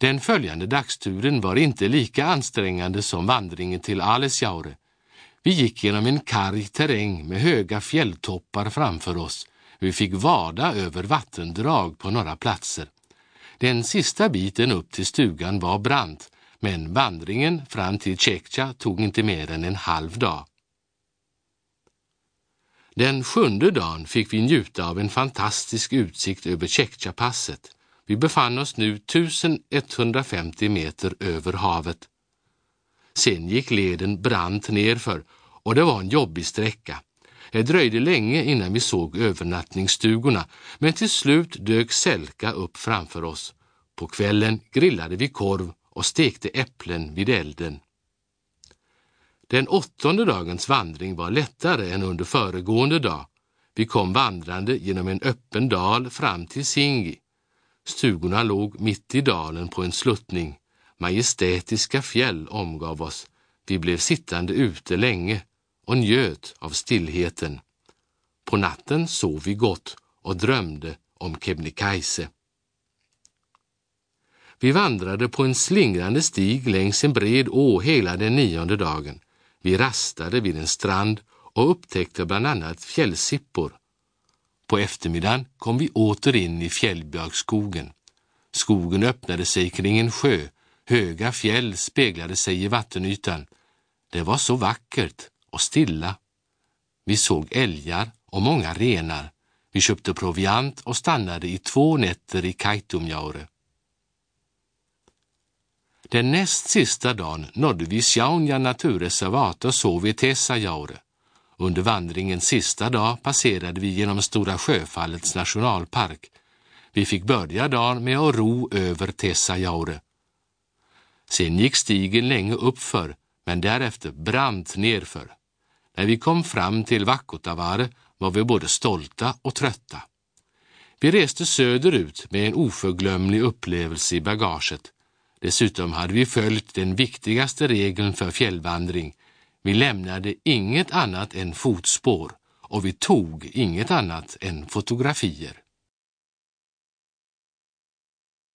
Den följande dagsturen var inte lika ansträngande som vandringen till Alesjaure. Vi gick genom en karg terräng med höga fjälltoppar framför oss. Vi fick vada över vattendrag på några platser. Den sista biten upp till stugan var brant, men vandringen fram till Tjeckja tog inte mer än en halv dag. Den 7:e dagen fick vi njuta av en fantastisk utsikt över Tjeckja-passet. Vi befann oss nu 1150 meter över havet. Sen gick leden brant nerför och det var en jobbig sträcka. Det dröjde länge innan vi såg övernattningsstugorna, men till slut dök Selka upp framför oss. På kvällen grillade vi korv och stekte äpplen vid elden. Den 8:e dagens vandring var lättare än under föregående dag. Vi kom vandrande genom en öppen dal fram till Singi. Stugorna låg mitt i dalen på en sluttning. Majestätiska fjäll omgav oss. Vi blev sittande ute länge och njöt av stillheten. På natten sov vi gott och drömde om Kebnekaise. Vi vandrade på en slingrande stig längs en bred å hela den 9:e dagen. Vi rastade vid en strand och upptäckte bland annat fjällsippor. På eftermiddagen kom vi åter in i fjällbjörkskogen. Skogen öppnade sig kring en sjö. Höga fjäll speglade sig i vattenytan. Det var så vackert och stilla. Vi såg älgar och många renar. Vi köpte proviant och stannade i 2 nätter i Kaitumjaure. Den näst sista dagen nådde vi Sjaunja naturreservat och sov i Tessajaure. Under vandringens sista dag passerade vi genom Stora Sjöfallets nationalpark. Vi fick börja dagen med att ro över Tessajaure. Sen gick stigen länge uppför, men därefter brant nerför. När vi kom fram till Vakkotavare var vi både stolta och trötta. Vi reste söderut med en oförglömlig upplevelse i bagaget. Dessutom hade vi följt den viktigaste regeln för fjällvandring. Vi lämnade inget annat än fotspår och vi tog inget annat än fotografier.